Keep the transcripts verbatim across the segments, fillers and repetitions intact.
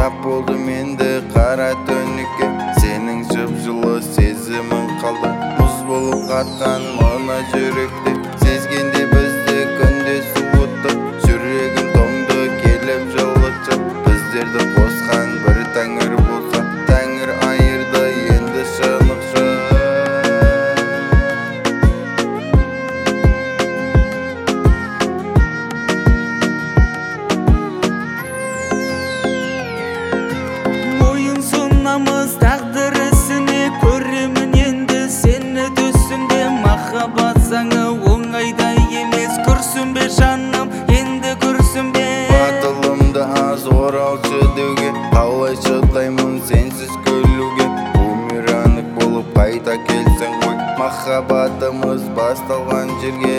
тап болдым енді қара түнекке, сенің жып-жылы сезімің қалды. Мұз болып қатқан мына жүректе, сезгенде бізді күнде суытты. Жүрегім тоңды келіп жылытшы, біздерді қосқан бір тәңір болса, тәңір айырды енді шынықшы. Мойынсұнамыз тағдыр ісіне, көремін енді сені түсімде. Махаббат заңы оңайда емес, күрсінбе жаным, енді күрсінбе. Батылымды аз оралшы деуге, қалай шыдаймын сенсіз күлуге. Бумеранг болып қайта келсең ғой, махаббатымыз басталған жерге.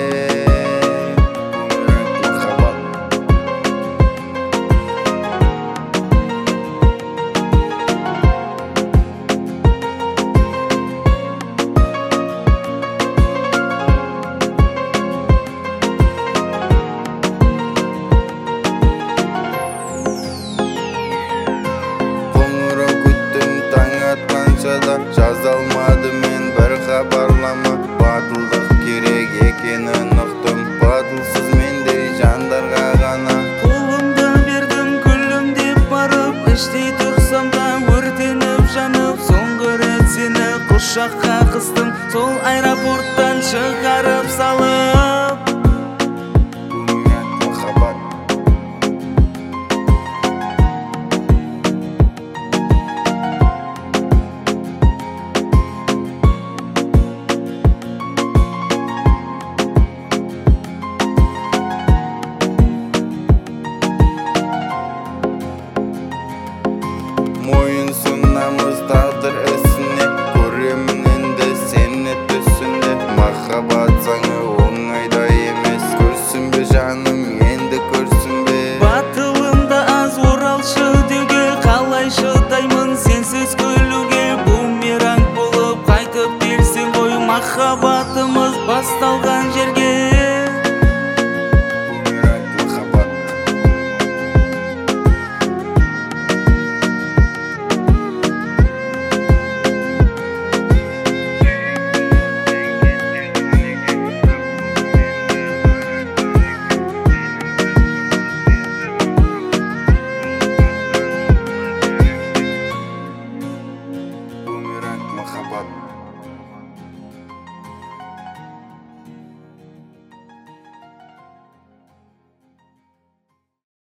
Жаза алмадым мен бір хабарлама, батылдық керек екенін ұқтым. Батылсыз мендей жандарға ғана Қолымды бердім күлім деп барып, іштей тұрсам да өртеніп жанып. Соңғы рет сені құшаққа қыстым, сол аэропорттан шығарып салып. Мойынсұнамыз тағдыр ісіне, көремін енді сені түсінде. Махаббат заңы оңайда емес, күрсінбе жаным, енді күрсінбе. Батылымда аз оралшы деуге, қалай шыдаймын сенсіз күлуге. Бумеранг болып қайтып келсең ғой, махаббат